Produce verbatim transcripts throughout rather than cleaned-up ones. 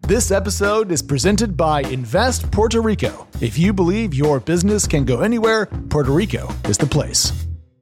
This episode is presented by Invest Puerto Rico. If you believe your business can go anywhere, Puerto Rico is the place.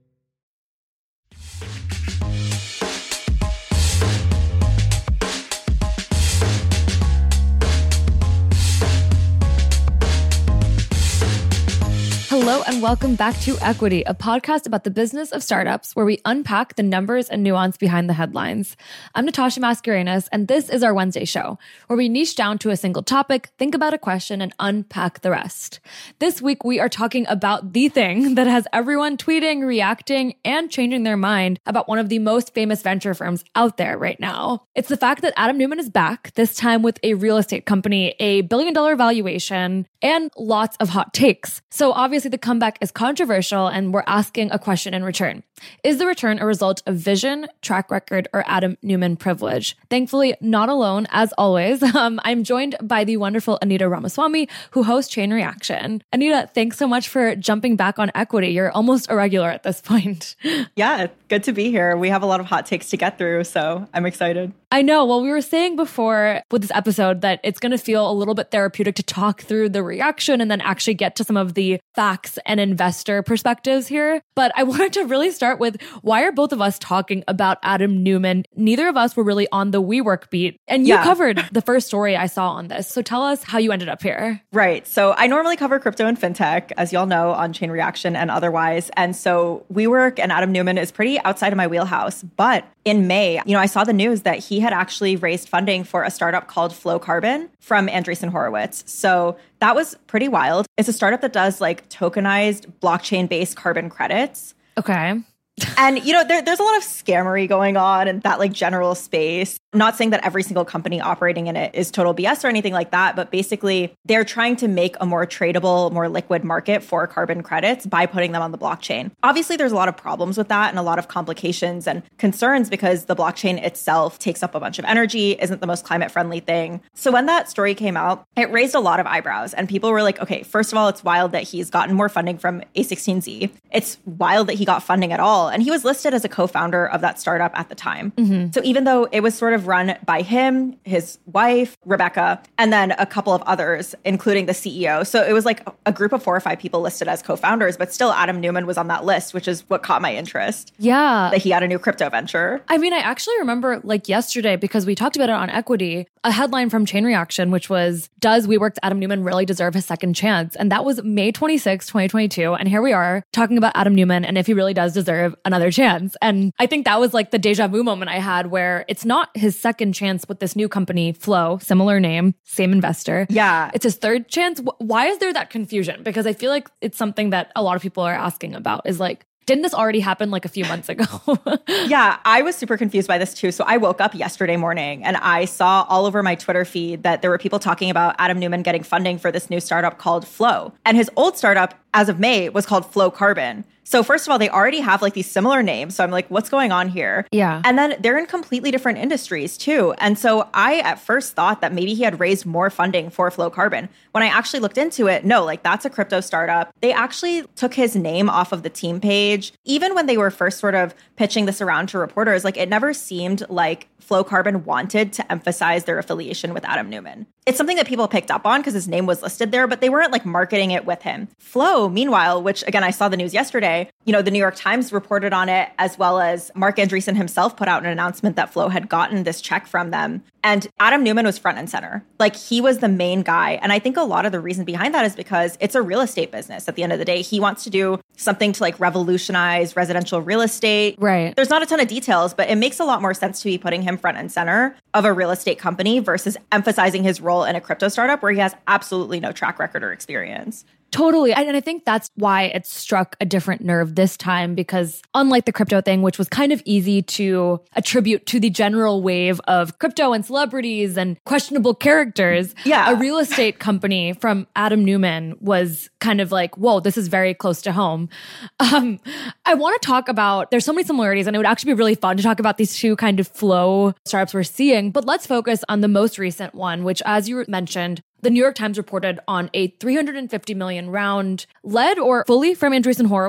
Hello and welcome back to Equity, a podcast about the business of startups where we unpack the numbers and nuance behind the headlines. I'm Natasha Mascarenas, and this is our Wednesday show, where we niche down to a single topic, think about a question, and unpack the rest. This week, we are talking about the thing that has everyone tweeting, reacting, and changing their mind about one of the most famous venture firms out there right now. It's the fact that Adam Neumann is back, this time with a real estate company, a billion dollar valuation, and lots of hot takes. So obviously, the comeback is controversial, and we're asking a question in return. Is the return a result of vision, track record, or Adam Neumann privilege? Thankfully, not alone, as always. Um, I'm joined by the wonderful Anita Ramaswamy, who hosts Chain Reaction. Anita, thanks so much for jumping back on Equity. You're almost a regular at this point. Yeah, good to be here. We have a lot of hot takes to get through, so I'm excited. I know. Well, we were saying before with this episode that it's going to feel a little bit therapeutic to talk through the reaction and then actually get to some of the facts and investor perspectives here. But I wanted to really start with, why are both of us talking about Adam Neumann? Neither of us were really on the WeWork beat. And you yeah. covered the first story I saw on this. So tell us how you ended up here. Right. So I normally cover crypto and fintech, as y'all know, on Chain Reaction and otherwise. And so WeWork and Adam Neumann is pretty outside of my wheelhouse. But in May, you know, I saw the news that he had actually raised funding for a startup called Flow Carbon from Andreessen Horowitz. So that was pretty wild. It's a startup that does like tokenized blockchain-based carbon credits. Okay. And, you know, there, there's a lot of scammery going on in that like general space. I'm not saying that every single company operating in it is total B S or anything like that, but basically they're trying to make a more tradable, more liquid market for carbon credits by putting them on the blockchain. Obviously, there's a lot of problems with that and a lot of complications and concerns because the blockchain itself takes up a bunch of energy, isn't the most climate friendly thing. So when that story came out, it raised a lot of eyebrows and people were like, okay, first of all, it's wild that he's gotten more funding from A sixteen Z. It's wild that he got funding at all. And he was listed as a co-founder of that startup at the time. Mm-hmm. So even though it was sort of run by him, his wife, Rebecca, and then a couple of others, including the C E O. So it was like a group of four or five people listed as co-founders, but still Adam Neumann was on that list, which is what caught my interest. Yeah. That he had a new crypto venture. I mean, I actually remember like yesterday, because we talked about it on Equity, a headline from Chain Reaction, which was, does WeWork's Adam Neumann really deserve his second chance? And that was May twenty-sixth, twenty twenty-two. And here we are talking about Adam Neumann and if he really does deserve another chance. And I think that was like the deja vu moment I had where it's not his second chance with this new company, Flow, similar name, same investor. Yeah. It's his third chance. Why is there that confusion? Because I feel like it's something that a lot of people are asking about is like, didn't this already happen like a few months ago? Yeah, I was super confused by this too. So I woke up yesterday morning and I saw all over my Twitter feed that there were people talking about Adam Neumann getting funding for this new startup called Flow. And his old startup, as of May, was called Flow Carbon. So first of all, they already have like these similar names. So I'm like, what's going on here? Yeah. And then they're in completely different industries too. And so I at first thought that maybe he had raised more funding for Flow Carbon. When I actually looked into it, no, like that's a crypto startup. They actually took his name off of the team page. Even when they were first sort of pitching this around to reporters, like it never seemed like Flow Carbon wanted to emphasize their affiliation with Adam Neumann. It's something that people picked up on because his name was listed there, but they weren't like marketing it with him. Flow, meanwhile, which again, I saw the news yesterday, you know, the New York Times reported on it, as well as Mark Andreessen himself put out an announcement that Flow had gotten this check from them. And Adam Neumann was front and center. Like he was the main guy. And I think a lot of the reason behind that is because it's a real estate business at the end of the day. He wants to do something to like revolutionize residential real estate. Right. There's not a ton of details, but it makes a lot more sense to be putting him front and center of a real estate company versus emphasizing his role in a crypto startup where he has absolutely no track record or experience. Totally. And I think that's why it struck a different nerve this time, because unlike the crypto thing, which was kind of easy to attribute to the general wave of crypto and celebrities and questionable characters, yeah. a real estate company from Adam Neumann was kind of like, whoa, this is very close to home. Um, I want to talk about, there's so many similarities, and it would actually be really fun to talk about these two kind of flow startups we're seeing, but let's focus on the most recent one, which, as you mentioned, the New York Times reported on a three hundred fifty million round led or fully from Andreessen Horowitz.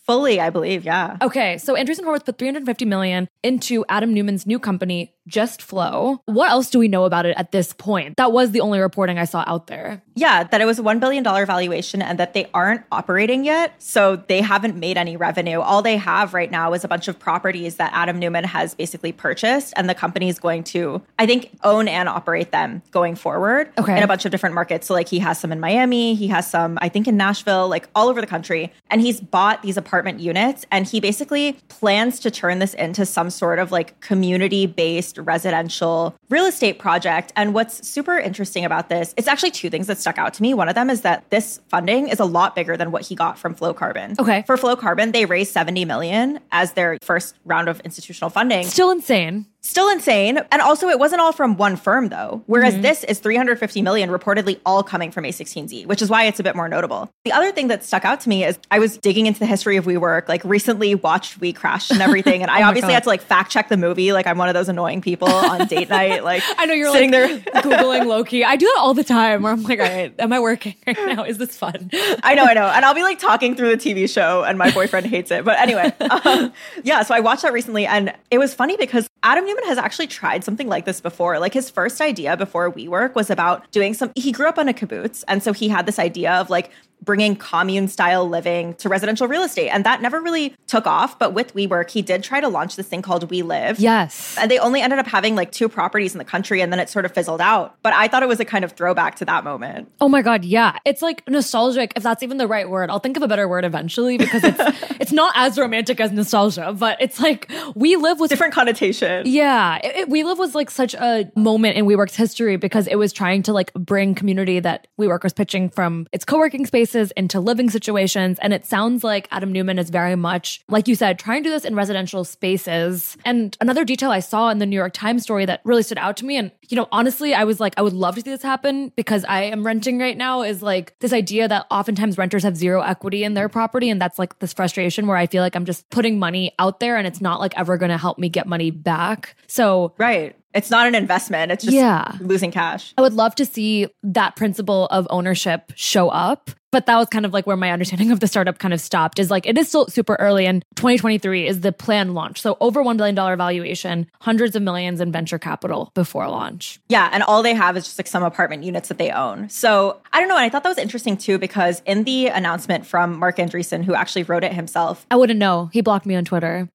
Fully, I believe, yeah. Okay, so Andreessen Horowitz put three hundred fifty million dollars into Adam Neumann's new company, Just Flow. What else do we know about it at this point? That was the only reporting I saw out there. Yeah, that it was a one billion dollars valuation and that they aren't operating yet. So they haven't made any revenue. All they have right now is a bunch of properties that Adam Neumann has basically purchased. And the company is going to, I think, own and operate them going forward okay. in a bunch of different markets. So like he has some in Miami, he has some, I think, in Nashville, like all over the country. And he's bought these apartment units and he basically plans to turn this into some sort of like community-based residential real estate project. And what's super interesting about this, it's actually two things that stuck out to me. One of them is that this funding is a lot bigger than what he got from Flow Carbon. Okay. For Flow Carbon, they raised seventy million dollars as their first round of institutional funding. Still insane. Still insane. And also it wasn't all from one firm though, whereas mm-hmm. this is three hundred fifty million reportedly all coming from A sixteen Z, which is why it's a bit more notable. The other thing that stuck out to me is I was digging into the history of WeWork, like recently watched We Crashed and everything. And I oh obviously God. had to like fact check the movie. Like I'm one of those annoying people on date night. Like I know you're sitting like there Googling low-key. I do that all the time where I'm like, all right, am I working right now? Is this fun? I know, I know. And I'll be like talking through the T V show and my boyfriend hates it. But anyway, um, yeah, so I watched that recently and it was funny because Adam Neumann has actually tried something like this before. Like his first idea before WeWork was about doing some, he grew up on a kibbutz. And so he had this idea of like bringing commune style living to residential real estate. And that never really took off. But with WeWork, he did try to launch this thing called We Live. Yes. And they only ended up having like two properties in the country and then it sort of fizzled out. But I thought it was a kind of throwback to that moment. Oh my God, yeah. It's like nostalgic, if that's even the right word. I'll think of a better word eventually because it's it's not as romantic as nostalgia, but it's like We Live was... Different connotation. Yeah. It, it, We Live was like such a moment in WeWork's history because it was trying to like bring community that WeWork was pitching from its co-working spaces into living situations. And it sounds like Adam Neumann is very much, like you said, trying to do this in residential spaces. And another detail I saw in the New York Times story that really stood out to me, and, you know, honestly, I was like, I would love to see this happen because I am renting right now, is like this idea that oftentimes renters have zero equity in their property. And that's like this frustration where I feel like I'm just putting money out there and it's not like ever going to help me get money back. So, right. It's not an investment. It's just yeah. losing cash. I would love to see that principle of ownership show up. But that was kind of like where my understanding of the startup kind of stopped, is like, it is still super early and twenty twenty-three is the planned launch. So over one billion dollars valuation, hundreds of millions in venture capital before launch. Yeah. And all they have is just like some apartment units that they own. So I don't know. And I thought that was interesting too, because in the announcement from Marc Andreessen, who actually wrote it himself. I wouldn't know. He blocked me on Twitter.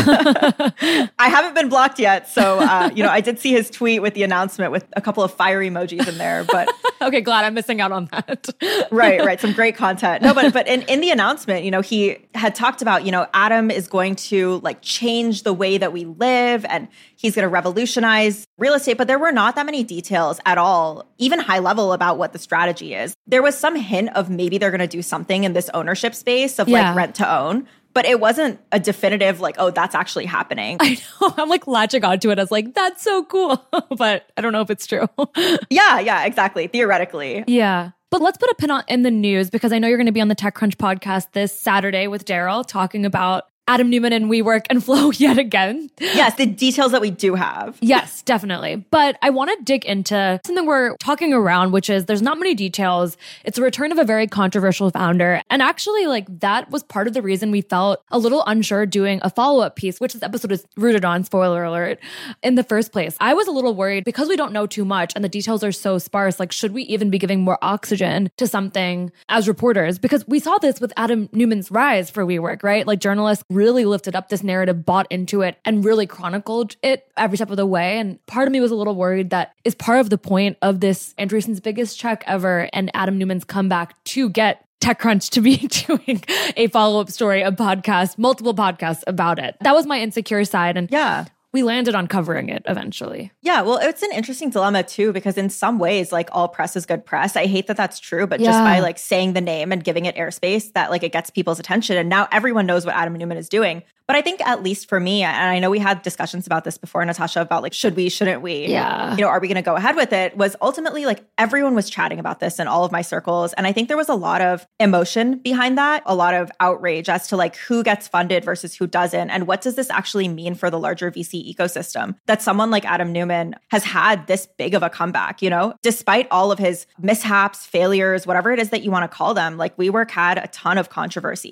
I haven't been blocked yet. So, uh, you know, I did see his tweet with the announcement with a couple of fire emojis in there, but. Okay, glad I'm missing out on that. Right, right. Some great content. No, but but in, in the announcement, you know, he had talked about, you know, Adam is going to like change the way that we live and he's going to revolutionize real estate. But there were not that many details at all, even high level, about what the strategy is. There was some hint of maybe they're going to do something in this ownership space of yeah. like rent to own. But it wasn't a definitive, like, oh, that's actually happening. I know. I'm like latching onto it as like, that's so cool. But I don't know if it's true. yeah, yeah, exactly. Theoretically. Yeah. But let's put a pin on in the news because I know you're going to be on the TechCrunch podcast this Saturday with Daryl talking about Adam Neumann and WeWork and Flow yet again. Yes, the details that we do have. Yes, definitely. But I want to dig into something we're talking around, which is there's not many details. It's a return of a very controversial founder. And actually, like, that was part of the reason we felt a little unsure doing a follow-up piece, which this episode is rooted on, spoiler alert, in the first place. I was a little worried because we don't know too much and the details are so sparse. Like, should we even be giving more oxygen to something as reporters? Because we saw this with Adam Neumann's rise for WeWork, right? Like, journalists really lifted up this narrative, bought into it, and really chronicled it every step of the way. And part of me was a little worried that is part of the point of this Andreessen's biggest check ever and Adam Neumann's comeback to get TechCrunch to be doing a follow-up story, a podcast, multiple podcasts about it. That was my insecure side. And yeah. we landed on covering it eventually. Yeah, well, it's an interesting dilemma too, because in some ways, like all press is good press. I hate that that's true, but yeah. just by like saying the name and giving it airspace, that like it gets people's attention. And now everyone knows what Adam Neumann is doing. But I think at least for me, and I know we had discussions about this before, Natasha, about like, should we, shouldn't we? Yeah. You know, are we going to go ahead with it? Was ultimately like everyone was chatting about this in all of my circles. And I think there was a lot of emotion behind that, a lot of outrage as to like who gets funded versus who doesn't. And what does this actually mean for the larger V C ecosystem that someone like Adam Neumann has had this big of a comeback, you know, despite all of his mishaps, failures, whatever it is that you want to call them. Like WeWork had a ton of controversies.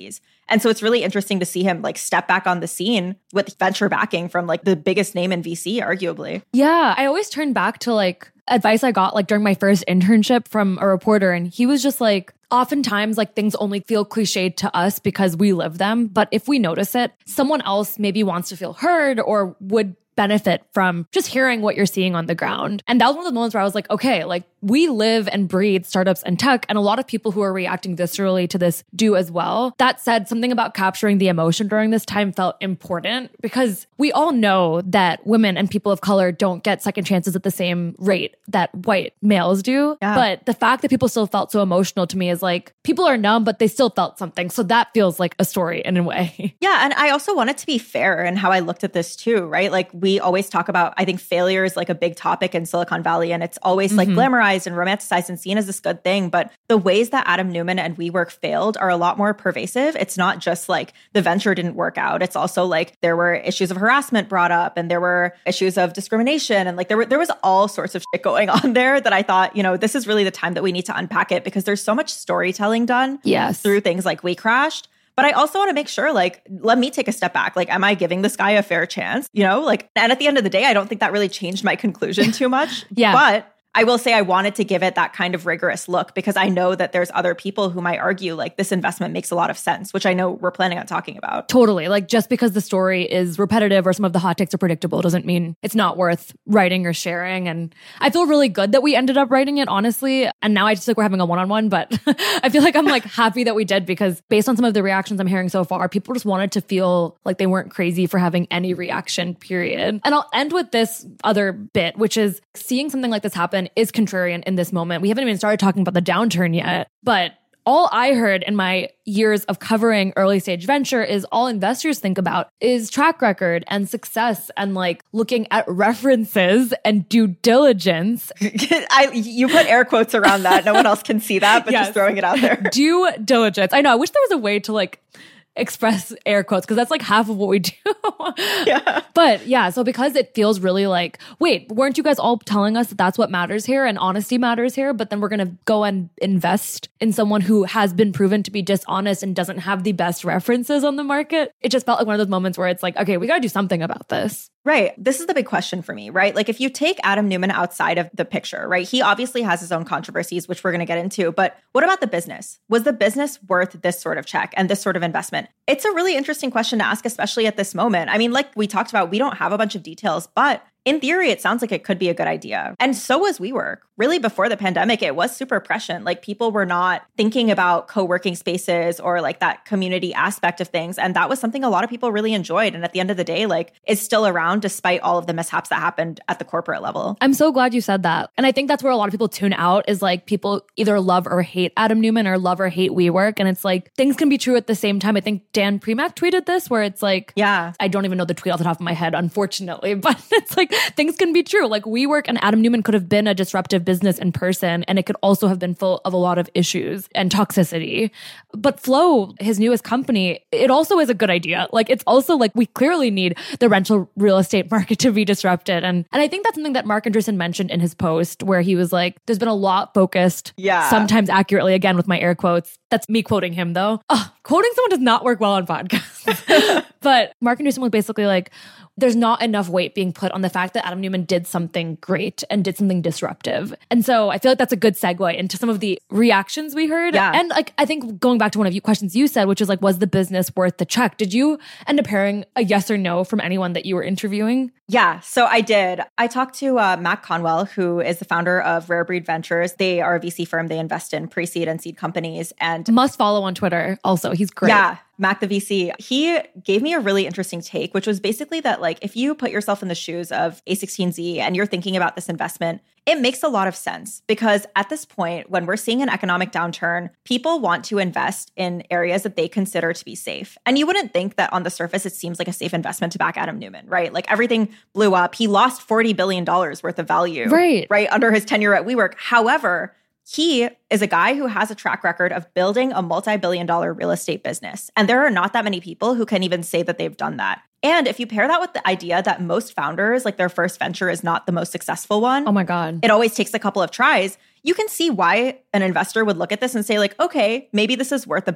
And so it's really interesting to see him like step back on the scene with venture backing from like the biggest name in V C, arguably. Yeah, I always turn back to like advice I got like during my first internship from a reporter. And he was just like, oftentimes like things only feel cliched to us because we live them. But if we notice it, someone else maybe wants to feel heard or would benefit from just hearing what you're seeing on the ground. And that was one of the moments where I was like, okay, like we live and breathe startups and tech, and a lot of people who are reacting viscerally to this do as well. That said, something about capturing the emotion during this time felt important because we all know that women and people of color don't get second chances at the same rate that white males do. Yeah. But the fact that people still felt so emotional to me is like, people are numb, but they still felt something. So that feels like a story in a way. Yeah. And I also wanted to be fair in how I looked at this too, right? Like we always talk about, I think failure is like a big topic in Silicon Valley, and it's always mm-hmm. like glamorized and romanticized and seen as this good thing. But the ways that Adam Neumann and WeWork failed are a lot more pervasive. It's not just like the venture didn't work out. It's also like there were issues of harassment brought up, and there were issues of discrimination, and like there were there was all sorts of shit going on there that I thought, you know, this is really the time that we need to unpack it, because there's so much storytelling done yes. through things like We Crashed. But I also want to make sure, like, let me take a step back. Like, am I giving this guy a fair chance? You know, like, and at the end of the day, I don't think that really changed my conclusion too much. yeah. But I will say I wanted to give it that kind of rigorous look, because I know that there's other people who might argue like this investment makes a lot of sense, which I know we're planning on talking about. Totally. Like just because the story is repetitive or some of the hot takes are predictable doesn't mean it's not worth writing or sharing. And I feel really good that we ended up writing it, honestly. And now I just like we're having a one-on-one, but I feel like I'm like happy that we did, because based on some of the reactions I'm hearing so far, people just wanted to feel like they weren't crazy for having any reaction, period. And I'll end with this other bit, which is seeing something like this happen is contrarian in this moment. We haven't even started talking about the downturn yet, but all I heard in my years of covering early stage venture is all investors think about is track record and success and like looking at references and due diligence. I, you put air quotes around that. No one else can see that, but yes. Just throwing it out there. Due diligence. I know. I wish there was a way to like express air quotes, because that's like half of what we do. yeah. But yeah, so because it feels really like, wait, weren't you guys all telling us that that's what matters here and honesty matters here? But then we're going to go and invest in someone who has been proven to be dishonest and doesn't have the best references on the market. It just felt like one of those moments where it's like, okay, we got to do something about this. Right. This is the big question for me, right? Like if you take Adam Neumann outside of the picture, right? He obviously has his own controversies, which we're going to get into. But what about the business? Was the business worth this sort of check and this sort of investment? It's a really interesting question to ask, especially at this moment. I mean, like we talked about, we don't have a bunch of details, but in theory, it sounds like it could be a good idea. And so was WeWork. Really, before the pandemic, it was super prescient. Like people were not thinking about co-working spaces or like that community aspect of things. And that was something a lot of people really enjoyed. And at the end of the day, like it's still around despite all of the mishaps that happened at the corporate level. I'm so glad you said that. And I think that's where a lot of people tune out is like people either love or hate Adam Neumann or love or hate WeWork. And it's like things can be true at the same time. I think Dan Primack tweeted this where it's like, yeah, I don't even know the tweet off the top of my head, unfortunately, but it's like things can be true. Like WeWork and Adam Neumann could have been a disruptive business in person, and it could also have been full of a lot of issues and toxicity. But Flow, his newest company, it also is a good idea. Like it's also like we clearly need the rental real estate market to be disrupted. And and I think that's something that Mark Andreessen mentioned in his post where he was like, there's been a lot focused, yeah, sometimes accurately, again with my air quotes. That's me quoting him though. Oh, quoting someone does not work well on podcasts. But Mark Andreessen was basically like, there's not enough weight being put on the fact that Adam Neumann did something great and did something disruptive. And so I feel like that's a good segue into some of the reactions we heard. Yeah. And like, I think going back to one of you questions you said, which is like, was the business worth the check? Did you end up hearing a yes or no from anyone that you were interviewing? Yeah, so I did. I talked to uh, Matt Conwell, who is the founder of Rare Breed Ventures. They are a V C firm. They invest in pre-seed and seed companies. And must follow on Twitter also. He's great. Yeah, Mac the V C. He gave me a really interesting take, which was basically that like if you put yourself in the shoes of A sixteen Z and you're thinking about this investment, it makes a lot of sense because at this point, when we're seeing an economic downturn, people want to invest in areas that they consider to be safe. And you wouldn't think that on the surface, it seems like a safe investment to back Adam Neumann, right? Like everything blew up. He lost forty billion dollars worth of value, right, right under his tenure at WeWork. However, he is a guy who has a track record of building a multi-billion dollar real estate business. And there are not that many people who can even say that they've done that. And if you pair that with the idea that most founders, like their first venture is not the most successful one. Oh my God. It always takes a couple of tries. You can see why an investor would look at this and say like, okay, maybe this is worth a bet.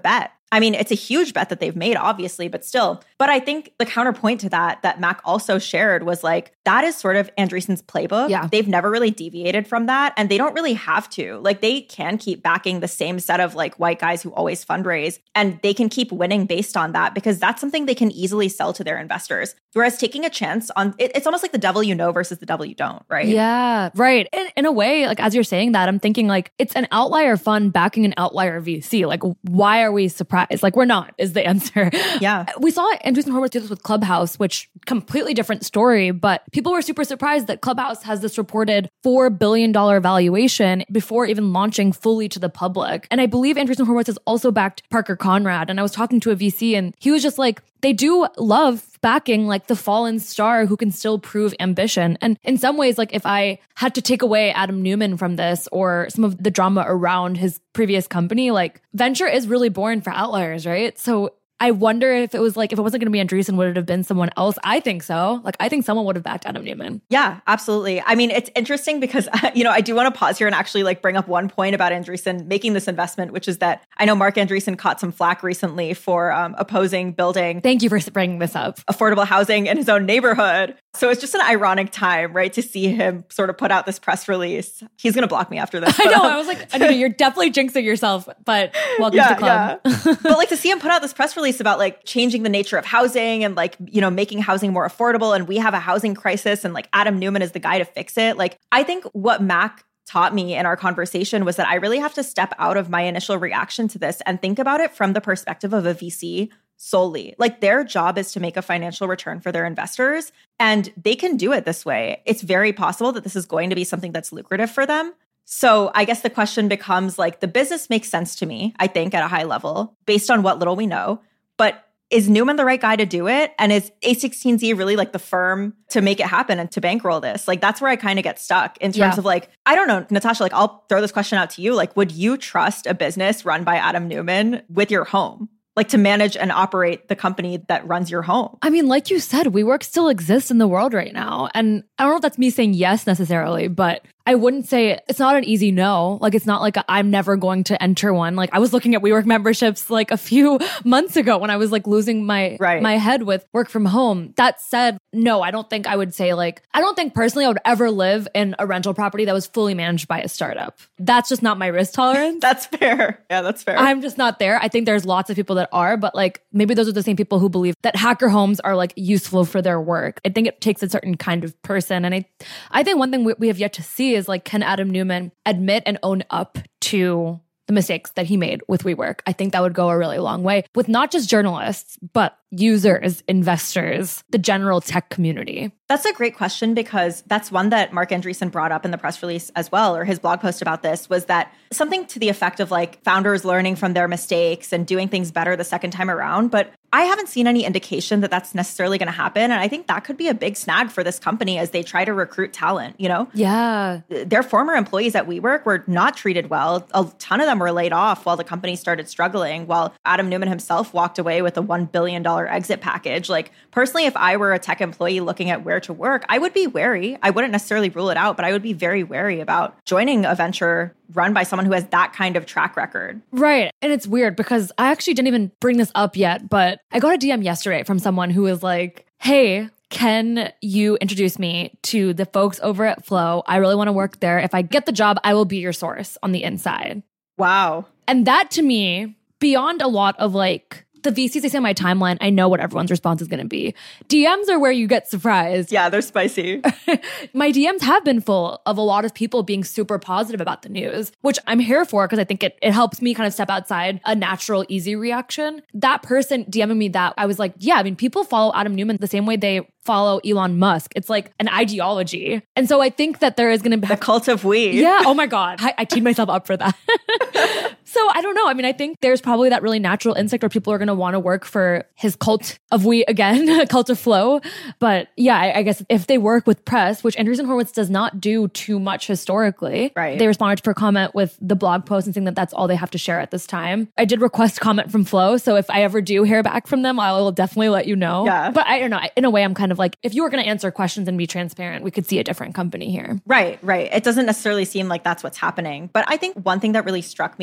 I mean, it's a huge bet that they've made, obviously, but still. But I think the counterpoint to that, that Mac also shared was like, that is sort of Andreessen's playbook. Yeah. They've never really deviated from that. And they don't really have to. Like, they can keep backing the same set of like white guys who always fundraise. And they can keep winning based on that because that's something they can easily sell to their investors. Whereas taking a chance on, it, it's almost like the devil you know versus the devil you don't, right? Yeah, right. In, in a way, like as you're saying that, I'm thinking like, it's an outlier fund backing an outlier V C. Like, why are we surprised? Like, we're not, is the answer. Yeah. We saw Andreessen Horowitz do this with Clubhouse, which completely different story, but people were super surprised that Clubhouse has this reported four billion dollars valuation before even launching fully to the public. And I believe Andreessen Horowitz has also backed Parker Conrad. And I was talking to a V C and he was just like, they do love backing like the fallen star who can still prove ambition. And in some ways, like if I had to take away Adam Neumann from this or some of the drama around his previous company, like venture is really born for outliers, right? So I wonder if it was like, if it wasn't going to be Andreessen, would it have been someone else? I think so. Like, I think someone would have backed Adam Neumann. Yeah, absolutely. I mean, it's interesting because, you know, I do want to pause here and actually like bring up one point about Andreessen making this investment, which is that I know Mark Andreessen caught some flack recently for um, opposing building. Thank you for bringing this up. Affordable housing in his own neighborhood. So it's just an ironic time, right, to see him sort of put out this press release. He's going to block me after this. I know. I was like, I know you're definitely jinxing yourself, but welcome yeah, to the club. Yeah. But like to see him put out this press release about like changing the nature of housing and like, you know, making housing more affordable. And we have a housing crisis and like Adam Neumann is the guy to fix it. Like, I think what Mac taught me in our conversation was that I really have to step out of my initial reaction to this and think about it from the perspective of a V C solely. Like, their job is to make a financial return for their investors, and they can do it this way. It's very possible that this is going to be something that's lucrative for them. So I guess the question becomes like, the business makes sense to me, I think, at a high level, based on what little we know. But is Neumann the right guy to do it? And is A sixteen Z really like the firm to make it happen and to bankroll this? Like, that's where I kind of get stuck in terms Yeah. of like, I don't know, Natasha, like I'll throw this question out to you. Like, would you trust a business run by Adam Neumann with your home? Like, to manage and operate the company that runs your home? I mean, like you said, WeWork still exists in the world right now. And I don't know if that's me saying yes necessarily, but I wouldn't say it's not an easy no. Like, it's not like a, I'm never going to enter one. Like, I was looking at WeWork memberships like a few months ago when I was like losing my Right. my head with work from home. That said, no, I don't think I would say like, I don't think personally I would ever live in a rental property that was fully managed by a startup. That's just not my risk tolerance. That's fair. Yeah, that's fair. I'm just not there. I think there's lots of people that are, but like maybe those are the same people who believe that hacker homes are like useful for their work. I think it takes a certain kind of person. And I, I think one thing we, we have yet to see is like, can Adam Neumann admit and own up to the mistakes that he made with WeWork? I think that would go a really long way with not just journalists, but users, investors, the general tech community. That's a great question, because that's one that Mark Andreessen brought up in the press release as well, or his blog post about this, was that something to the effect of like founders learning from their mistakes and doing things better the second time around. But I haven't seen any indication that that's necessarily going to happen. And I think that could be a big snag for this company as they try to recruit talent, you know? Yeah. Their former employees at WeWork were not treated well. A ton of them were laid off while the company started struggling, while Adam Neumann himself walked away with a one billion dollars exit package. Like, personally, if I were a tech employee looking at where to work, I would be wary. I wouldn't necessarily rule it out, but I would be very wary about joining a venture run by someone who has that kind of track record. Right. And it's weird because I actually didn't even bring this up yet, but I got a D M yesterday from someone who was like, hey, can you introduce me to the folks over at Flow? I really want to work there. If I get the job, I will be your source on the inside. Wow. And that to me, beyond a lot of like, the V Cs I see on my timeline, I know what everyone's response is going to be. D Ms are where you get surprised. Yeah, they're spicy. My D Ms have been full of a lot of people being super positive about the news, which I'm here for because I think it, it helps me kind of step outside a natural, easy reaction. That person DMing me that, I was like, yeah, I mean, people follow Adam Neumann the same way they follow Elon Musk. It's like an ideology. And so I think that there is going to be the cult of we. Yeah. Oh my God. I, I teed myself up for that. So I don't know. I mean, I think there's probably that really natural instinct where people are going to want to work for his cult of we again, cult of Flow. But yeah, I, I guess if they work with press, which Andreessen Horowitz does not do too much historically, right. They responded for comment with the blog post and saying that that's all they have to share at this time. I did request comment from Flow. So if I ever do hear back from them, I will definitely let you know. Yeah. But I don't know. In a way, I'm kind of like, if you were going to answer questions and be transparent, we could see a different company here. Right, right. It doesn't necessarily seem like that's what's happening. But I think one thing that really struck me in this question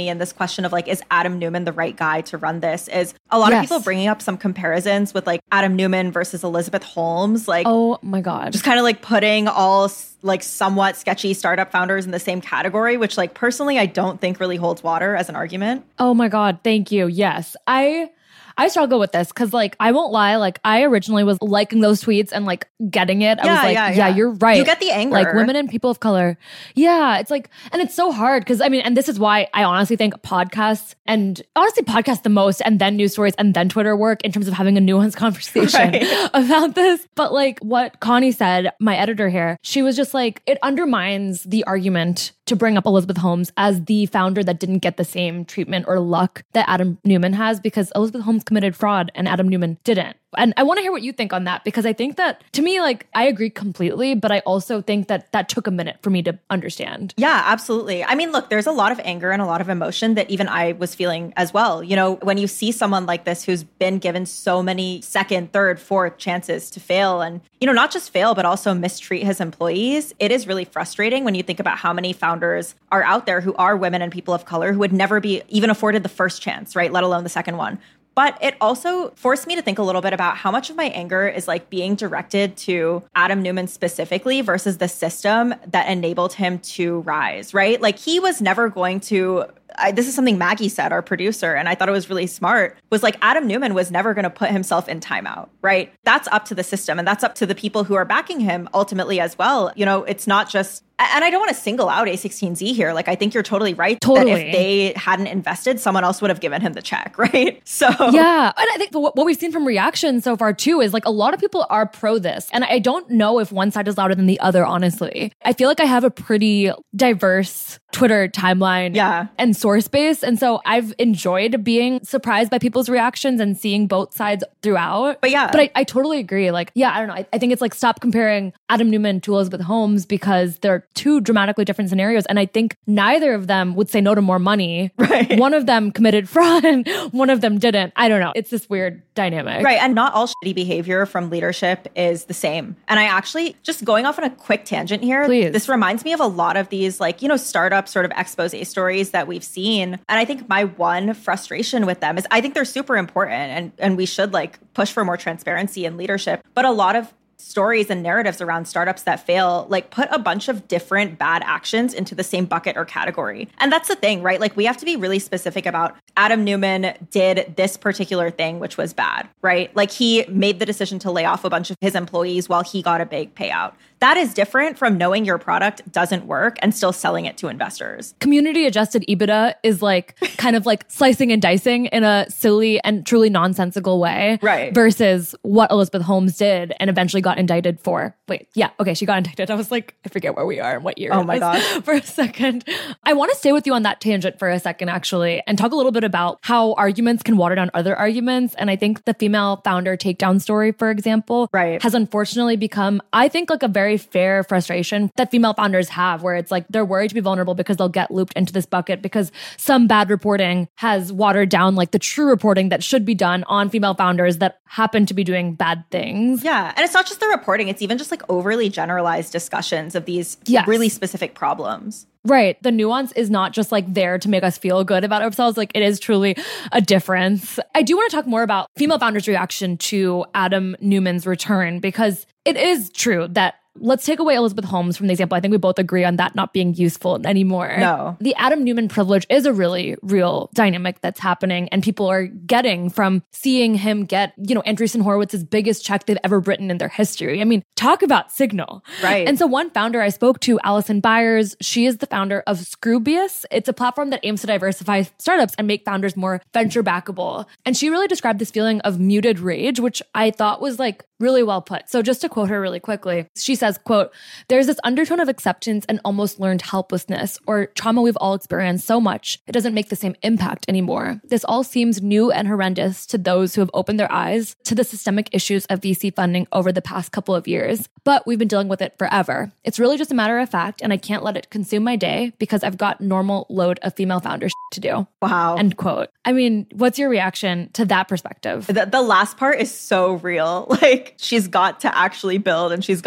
question of like, is Adam Neumann the right guy to run this? Is a lot yes. of people bringing up some comparisons with like Adam Neumann versus Elizabeth Holmes. Like, oh my God. Just kind of like putting all like somewhat sketchy startup founders in the same category, which like personally, I don't think really holds water as an argument. Oh my God. Thank you. Yes. I... I struggle with this because, like, I won't lie. Like, I originally was liking those tweets and, like, getting it. I yeah, was like, yeah, yeah, yeah, you're right. You get the anger. Like, women and people of color. Yeah, it's like, and it's so hard because, I mean, and this is why I honestly think podcasts and honestly podcasts the most and then news stories and then Twitter work in terms of having a nuanced conversation right. about this. But, like, what Connie said, my editor here, she was just like, it undermines the argument to bring up Elizabeth Holmes as the founder that didn't get the same treatment or luck that Adam Neumann has, because Elizabeth Holmes committed fraud and Adam Neumann didn't. And I want to hear what you think on that, because I think that, to me, like, I agree completely, but I also think that that took a minute for me to understand. Yeah, absolutely. I mean, look, there's a lot of anger and a lot of emotion that even I was feeling as well. You know, when you see someone like this who's been given so many second, third, fourth chances to fail and, you know, not just fail, but also mistreat his employees, it is really frustrating when you think about how many founders are out there who are women and people of color who would never be even afforded the first chance, right? Let alone the second one. But it also forced me to think a little bit about how much of my anger is like being directed to Adam Neumann specifically versus the system that enabled him to rise, right? Like he was never going to, I, this is something Maggie said, our producer, and I thought it was really smart, was like Adam Neumann was never going to put himself in timeout, right? That's up to the system and that's up to the people who are backing him ultimately as well. You know, it's not just, and I don't want to single out A sixteen Z here. Like, I think you're totally right. Totally. That if they hadn't invested, someone else would have given him the check, right? So yeah. And I think what we've seen from reactions so far too is like a lot of people are pro this. And I don't know if one side is louder than the other, honestly. I feel like I have a pretty diverse Twitter timeline yeah. and source base. And so I've enjoyed being surprised by people's reactions and seeing both sides throughout. But yeah. But I, I totally agree. Like, yeah, I don't know. I, I think it's like stop comparing Adam Neumann to Elizabeth Holmes because they're two dramatically different scenarios. And I think neither of them would say no to more money. Right. One of them committed fraud and one of them didn't. I don't know. It's this weird dynamic. Right. And not all shitty behavior from leadership is the same. And I actually, just going off on a quick tangent here, Please. This reminds me of a lot of these like, you know, startup sort of expose stories that we've seen. And I think my one frustration with them is I think they're super important and, and we should like push for more transparency and leadership. But a lot of stories and narratives around startups that fail, like put a bunch of different bad actions into the same bucket or category. And that's the thing, right? Like we have to be really specific about Adam Neumann did this particular thing, which was bad, right? Like he made the decision to lay off a bunch of his employees while he got a big payout. That is different from knowing your product doesn't work and still selling it to investors. Community adjusted EBITDA is like kind of like slicing and dicing in a silly and truly nonsensical way. Right. Versus what Elizabeth Holmes did and eventually got indicted for. Wait, yeah, okay, she got indicted. I was like, I forget where we are and what year. Oh my God. For a second. I want to stay with you on that tangent for a second, actually, and talk a little bit about how arguments can water down other arguments. And I think the female founder takedown story, for example, right. has unfortunately become, I think, like a very fair frustration that female founders have, where it's like they're worried to be vulnerable because they'll get looped into this bucket because some bad reporting has watered down like the true reporting that should be done on female founders that happen to be doing bad things. Yeah. And it's not just the reporting, it's even just like overly generalized discussions of these yes. really specific problems. Right. The nuance is not just like there to make us feel good about ourselves. Like it is truly a difference. I do want to talk more about female founders' reaction to Adam Neumann's return, because it is true that let's take away Elizabeth Holmes from the example. I think we both agree on that not being useful anymore. No. The Adam Neumann privilege is a really real dynamic that's happening and people are getting from seeing him get, you know, Andreessen Horowitz's biggest check they've ever written in their history. I mean, talk about signal. Right. And so one founder I spoke to, Allison Byers, she is the founder of Scroobius. It's a platform that aims to diversify startups and make founders more venture backable. And she really described this feeling of muted rage, which I thought was like really well put. So just to quote her really quickly, she says, quote, "There's this undertone of acceptance and almost learned helplessness or trauma we've all experienced so much, it doesn't make the same impact anymore. This all seems new and horrendous to those who have opened their eyes to the systemic issues of V C funding over the past couple of years, but we've been dealing with it forever. It's really just a matter of fact, and I can't let it consume my day because I've got normal load of female founders to do." Wow. End quote. I mean, what's your reaction to that perspective? The, the last part is so real. Like, she's got to actually build and she's got shit to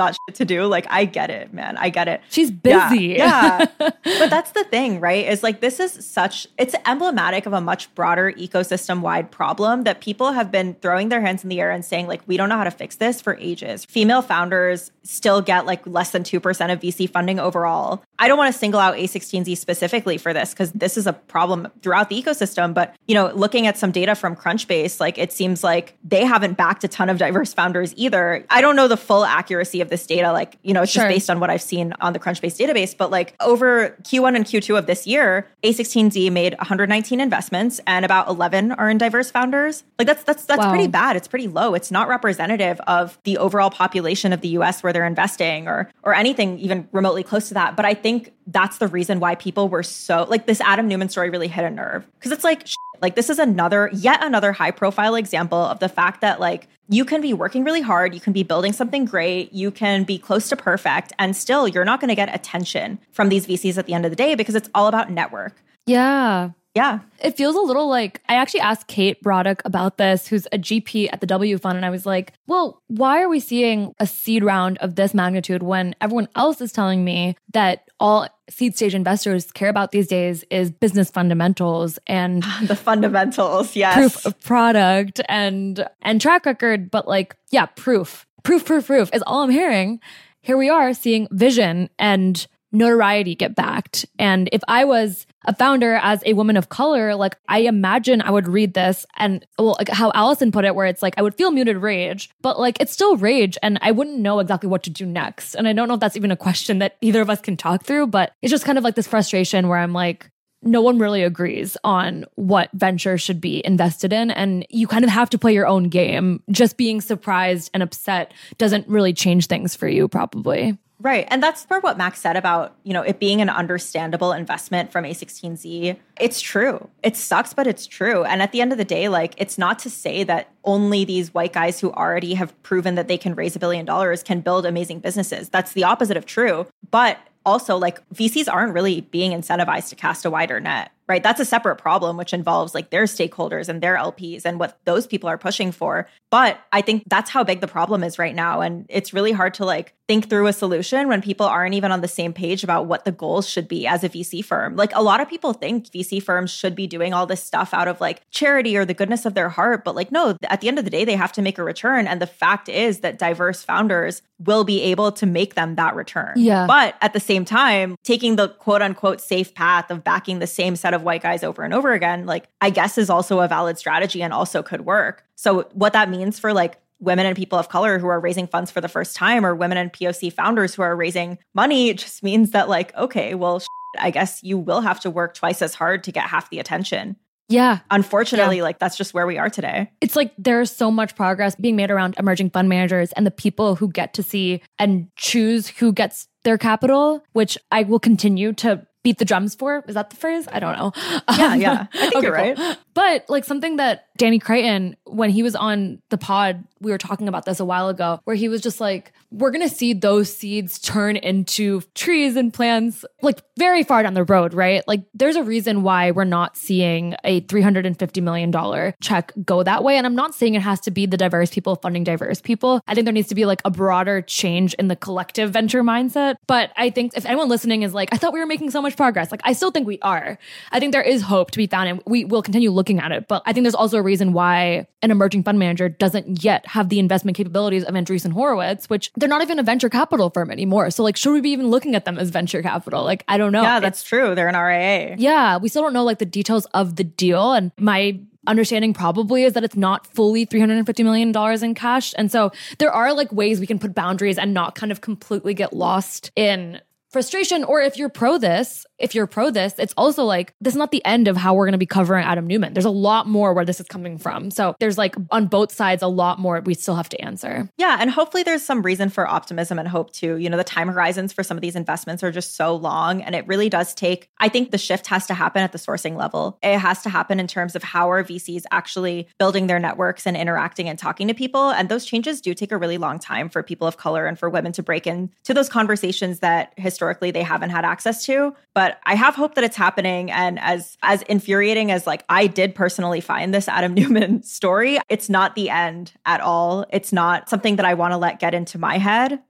do. Like, I get it, man. I get it. She's busy. Yeah. yeah. But that's the thing, right? Is like, this is such, it's emblematic of a much broader ecosystem-wide problem that people have been throwing their hands in the air and saying, like, we don't know how to fix this for ages. Female founders still get like less than two percent of V C funding overall. I don't want to single out A sixteen Z specifically for this because this is a problem throughout the ecosystem. But, you know, looking at some data from Crunchbase, like it seems like they haven't backed a ton of diverse founders either. I don't know the full accuracy of this data. Like, you know, it's Sure. just based on what I've seen on the Crunchbase database. But like over Q one and Q two of this year, A sixteen Z made one hundred nineteen investments and about eleven are in diverse founders. Like that's that's that's Wow. pretty bad. It's pretty low. It's not representative of the overall population of the U S where they're investing or or anything even remotely close to that. But I think that's the reason why people were so like this Adam Neumann story really hit a nerve because it's like, shit, like this is another, yet another high profile example of the fact that like you can be working really hard, you can be building something great, you can be close to perfect, and still you're not going to get attention from these V Cs at the end of the day because it's all about network. Yeah. Yeah. It feels a little like, I actually asked Kate Broderick about this, who's a G P at the W Fund. And I was like, well, why are we seeing a seed round of this magnitude when everyone else is telling me that all seed stage investors care about these days is business fundamentals and the fundamentals, yes. proof of product and, and track record. But like, yeah, proof, proof, proof, proof is all I'm hearing. Here we are seeing vision and notoriety get backed. And if I was a founder as a woman of color, like I imagine I would read this and well, like how Allison put it, where it's like, I would feel muted rage, but like it's still rage and I wouldn't know exactly what to do next. And I don't know if that's even a question that either of us can talk through, but it's just kind of like this frustration where I'm like, no one really agrees on what venture should be invested in. And you kind of have to play your own game. Just being surprised and upset doesn't really change things for you, probably. Right. And that's for what Max said about, you know, it being an understandable investment from A sixteen Z. It's true. It sucks, but it's true. And at the end of the day, like, it's not to say that only these white guys who already have proven that they can raise a billion dollars can build amazing businesses. That's the opposite of true. But also, like, V Cs aren't really being incentivized to cast a wider net, right? That's a separate problem, which involves like their stakeholders and their L Ps and what those people are pushing for. But I think that's how big the problem is right now. And it's really hard to like think through a solution when people aren't even on the same page about what the goals should be as a V C firm. Like a lot of people think V C firms should be doing all this stuff out of like charity or the goodness of their heart. But like, no, at the end of the day, they have to make a return. And the fact is that diverse founders will be able to make them that return. Yeah. But at the same time, taking the quote unquote safe path of backing the same set of white guys over and over again, like I guess is also a valid strategy and also could work. So what that means for like women and people of color who are raising funds for the first time or women and P O C founders who are raising money just means that like, okay, well, shit, I guess you will have to work twice as hard to get half the attention. Yeah. Unfortunately, Yeah. like that's just where we are today. It's like there's so much progress being made around emerging fund managers and the people who get to see and choose who gets their capital, which I will continue to beat the drums for. Is that the phrase? I don't know. Yeah, yeah. I think okay, you're right. cool. But like something that Danny Crichton, when he was on the pod, we were talking about this a while ago, where he was just like, we're going to see those seeds turn into trees and plants like very far down the road, right? Like there's a reason why we're not seeing a three hundred fifty million dollars check go that way. And I'm not saying it has to be the diverse people funding diverse people. I think there needs to be like a broader change in the collective venture mindset. But I think if anyone listening is like, I thought we were making so much progress, like I still think we are. I think there is hope to be found and we will continue looking at it. But I think there's also a reason why an emerging fund manager doesn't yet have the investment capabilities of Andreessen Horowitz, which they're not even a venture capital firm anymore. So like, should we be even looking at them as venture capital? Like, I don't know. Yeah, that's it's, true. They're an R I A. Yeah. We still don't know like the details of the deal. And my understanding probably is that it's not fully three hundred fifty million dollars in cash. And so there are like ways we can put boundaries and not kind of completely get lost in frustration. Or if you're pro this, if you're pro this, it's also like, this is not the end of how we're going to be covering Adam Neumann. There's a lot more where this is coming from. So there's like on both sides, a lot more we still have to answer. Yeah. And hopefully there's some reason for optimism and hope too. You know, the time horizons for some of these investments are just so long. And it really does take, I think the shift has to happen at the sourcing level. It has to happen in terms of how are V Cs actually building their networks and interacting and talking to people. And those changes do take a really long time for people of color and for women to break into those conversations that historically they haven't had access to. But I have hope that it's happening. And as as infuriating as like I did personally find this Adam Neumann story, it's not the end at all. It's not something that I want to let get into my head.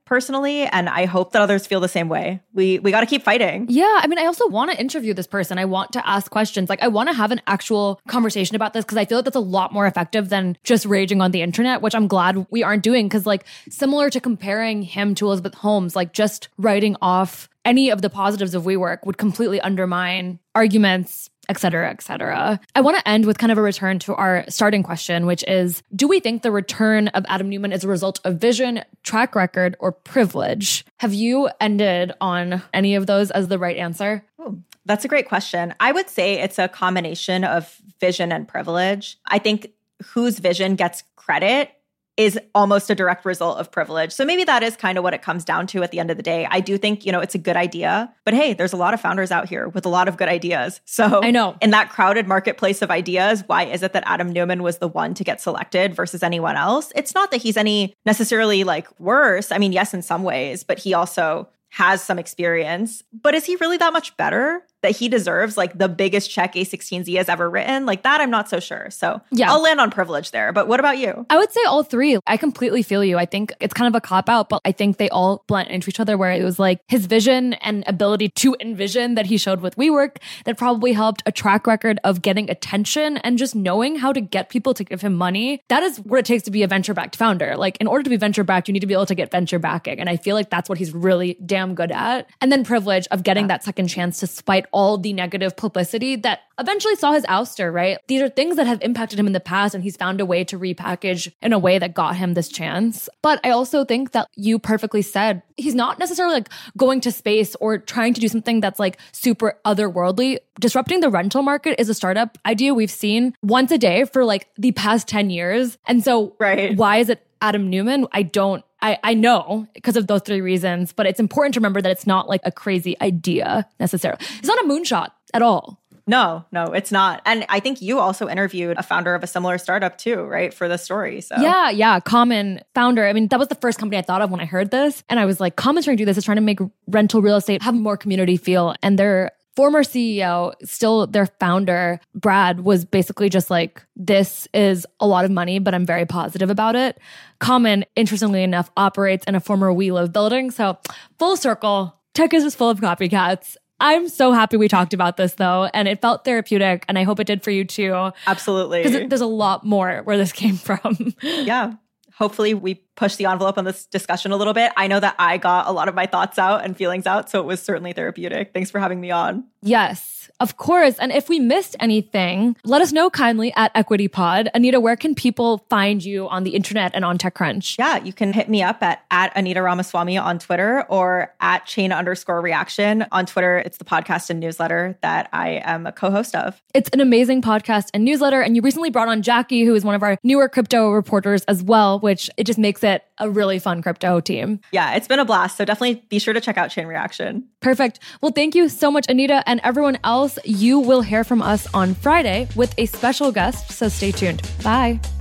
personally, and I hope that others feel the same way. We we got to keep fighting. Yeah, I mean, I also want to interview this person. I want to ask questions. Like, I want to have an actual conversation about this because I feel like that's a lot more effective than just raging on the internet, which I'm glad we aren't doing. Because like, similar to comparing him to Elizabeth Holmes, like just writing off any of the positives of WeWork would completely undermine arguments, et cetera, et cetera. I want to end with kind of a return to our starting question, which is, do we think the return of Adam Neumann is a result of vision, track record, or privilege? Have you ended on any of those as the right answer? Ooh, that's a great question. I would say it's a combination of vision and privilege. I think whose vision gets credit is almost a direct result of privilege. So maybe that is kind of what it comes down to at the end of the day. I do think, you know, it's a good idea, but hey, there's a lot of founders out here with a lot of good ideas. So I know in that crowded marketplace of ideas, why is it that Adam Neumann was the one to get selected versus anyone else? It's not that he's any necessarily like worse. I mean, yes, in some ways, but he also has some experience. But is he really that much better that he deserves like the biggest check A sixteen Z has ever written? Like that, I'm not so sure. So yeah, I'll land on privilege there. But what about you? I would say all three. I completely feel you. I think it's kind of a cop out, but I think they all blend into each other where it was like his vision and ability to envision that he showed with WeWork that probably helped, a track record of getting attention and just knowing how to get people to give him money. That is what it takes to be a venture-backed founder. Like in order to be venture-backed, you need to be able to get venture backing. And I feel like that's what he's really damn good at. And then privilege of getting yeah. that second chance despite all the negative publicity that eventually saw his ouster, right? These are things that have impacted him in the past, and he's found a way to repackage in a way that got him this chance. But I also think that you perfectly said, he's not necessarily like going to space or trying to do something that's like super otherworldly. Disrupting the rental market is a startup idea we've seen once a day for like the past ten years. And so right. why is it Adam Neumann? I don't I, I know because of those three reasons, but it's important to remember that it's not like a crazy idea necessarily. It's not a moonshot at all. No, no, it's not. And I think you also interviewed a founder of a similar startup too, right? For the story. So yeah, yeah. Common founder. I mean, that was the first company I thought of when I heard this. And I was like, Common's trying to do this. Is trying to make rental real estate have a more community feel. And their former C E O, still their founder, Brad, was basically just like, this is a lot of money, but I'm very positive about it. Common, interestingly enough, operates in a former We Live building. So full circle, tech is just full of copycats. I'm so happy we talked about this though, and it felt therapeutic, and I hope it did for you too. Absolutely. Because there's a lot more where this came from. Yeah. Hopefully we push the envelope on this discussion a little bit. I know that I got a lot of my thoughts out and feelings out, so it was certainly therapeutic. Thanks for having me on. Yes, of course. And if we missed anything, let us know kindly at EquityPod. Anita, where can people find you on the internet and on TechCrunch? Yeah, you can hit me up at, at Anita Ramaswamy on Twitter or at chain underscore reaction. On Twitter, it's the podcast and newsletter that I am a co-host of. It's an amazing podcast and newsletter. And you recently brought on Jackie, who is one of our newer crypto reporters as well, which it just makes it a really fun crypto team. Yeah, it's been a blast. So definitely be sure to check out Chain Reaction. Perfect. Well, thank you so much, Anita, and everyone else. You will hear from us on Friday with a special guest, so stay tuned. Bye.